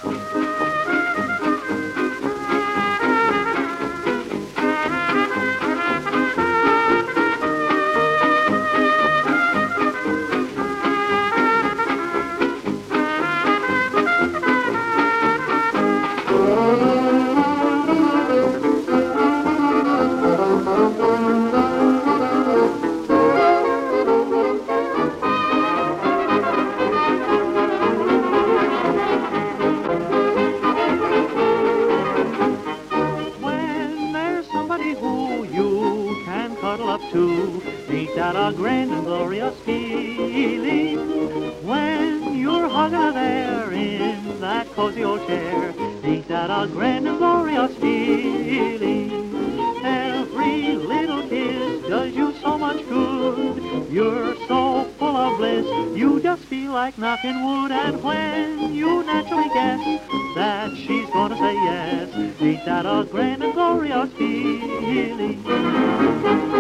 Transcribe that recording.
Who you can cuddle up to, ain't that a grand and glorious feeling? When you're hugging her there in that cozy old chair, ain't that a grand and glorious feeling? Every little kiss does you so much good. You're so full of bliss, you just feel like knocking wood. And when you naturally guess that she's gonna say yes, ain't that a grand and glorious feeling?